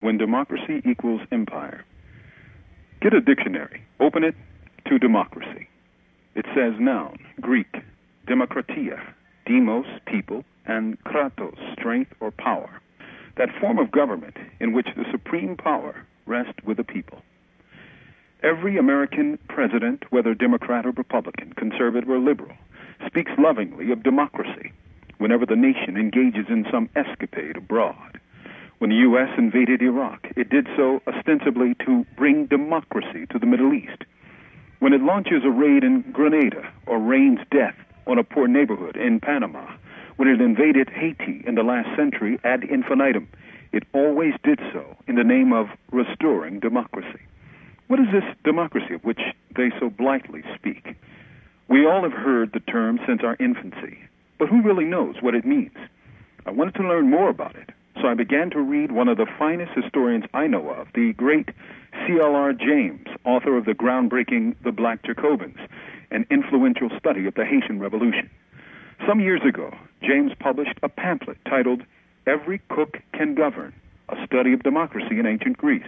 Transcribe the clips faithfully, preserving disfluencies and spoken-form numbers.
when democracy equals empire. Get a dictionary, open it to democracy. It says noun, Greek, demokratia, demos, people, and kratos, strength or power. That form of government in which the supreme power rests with the people. Every American president, whether Democrat or Republican, conservative or liberal, speaks lovingly of democracy whenever the nation engages in some escapade abroad. When the U S invaded Iraq, it did so ostensibly to bring democracy to the Middle East. When it launches a raid in Grenada or rains death on a poor neighborhood in Panama, when it invaded Haiti in the last century ad infinitum, it always did so in the name of restoring democracy. What is this democracy of which they so blithely speak? We all have heard the term since our infancy, but who really knows what it means? I wanted to learn more about it, so I began to read one of the finest historians I know of, the great C L R James, author of the groundbreaking The Black Jacobins, an influential study of the Haitian Revolution. Some years ago, James published a pamphlet titled Every Cook Can Govern, a study of democracy in ancient Greece.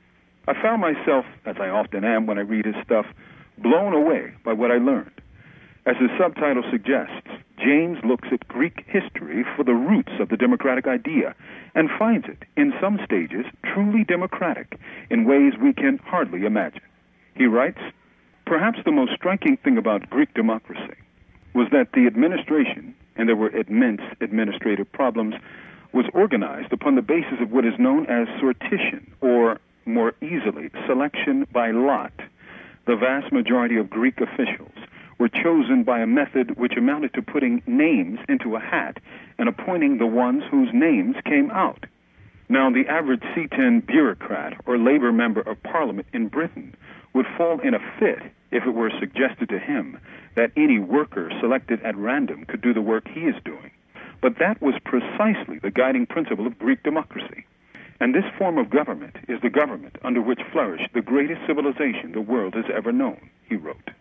I found myself, as I often am when I read his stuff, blown away by what I learned. As his subtitle suggests, James looks at Greek history for the roots of the democratic idea and finds it, in some stages, truly democratic in ways we can hardly imagine. He writes, perhaps the most striking thing about Greek democracy was that the administration, and there were immense administrative problems, was organized upon the basis of what is known as sortition, or, more easily, selection by lot. The vast majority of Greek officials were chosen by a method which amounted to putting names into a hat and appointing the ones whose names came out. Now, the average C ten bureaucrat or labor member of parliament in Britain would fall in a fit if it were suggested to him that any worker selected at random could do the work he is doing. But that was precisely the guiding principle of Greek democracy. And this form of government is the government under which flourished the greatest civilization the world has ever known, he wrote.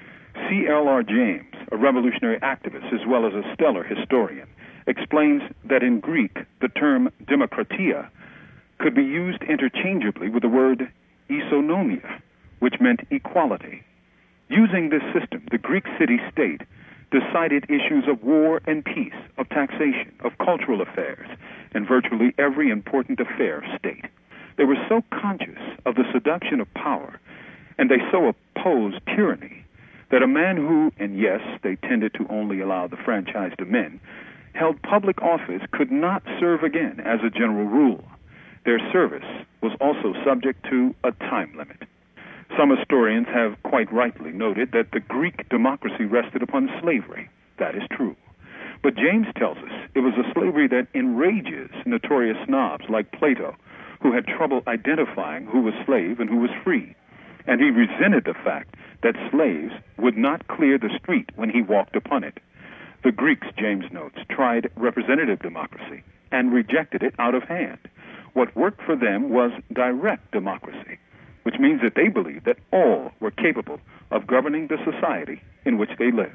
C L R James, a revolutionary activist as well as a stellar historian, explains that in Greek the term demokratia could be used interchangeably with the word isonomia, which meant equality. Using this system, the Greek city-state decided issues of war and peace, of taxation, of cultural affairs, and virtually every important affair of state. They were so conscious of the seduction of power, and they so opposed tyranny, that a man who, and yes, they tended to only allow the franchise to men, held public office could not serve again as a general rule. Their service was also subject to a time limit. Some historians have quite rightly noted that the Greek democracy rested upon slavery. That is true. But James tells us it was a slavery that enrages notorious snobs like Plato, who had trouble identifying who was slave and who was free. And he resented the fact that slaves would not clear the street when he walked upon it. The Greeks, James notes, tried representative democracy and rejected it out of hand. What worked for them was direct democracy, which means that they believed that all were capable of governing the society in which they lived.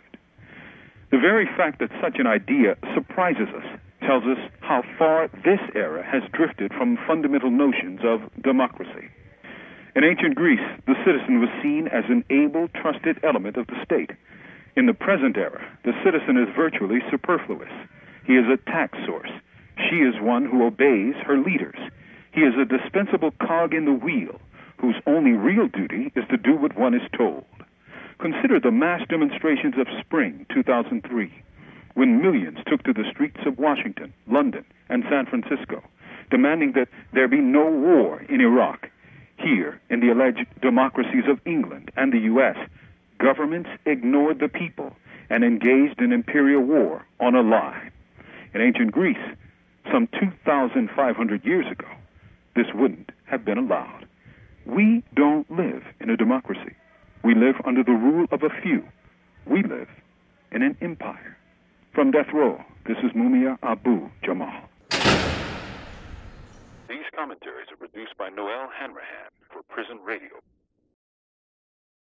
The very fact that such an idea surprises us tells us how far this era has drifted from fundamental notions of democracy. In ancient Greece, the citizen was seen as an able, trusted element of the state. In the present era, the citizen is virtually superfluous. He is a tax source. She is one who obeys her leaders. He is a dispensable cog in the wheel, whose only real duty is to do what one is told. Consider the mass demonstrations of spring two thousand three, when millions took to the streets of Washington, London, and San Francisco, demanding that there be no war in Iraq. Here, in the alleged democracies of England and the U S, governments ignored the people and engaged in imperial war on a lie. In ancient Greece, some two thousand five hundred years ago, this wouldn't have been allowed. We don't live in a democracy. We live under the rule of a few. We live in an empire. From Death Row, this is Mumia Abu Jamal. These commentaries are produced by Noel Hanrahan for Prison Radio.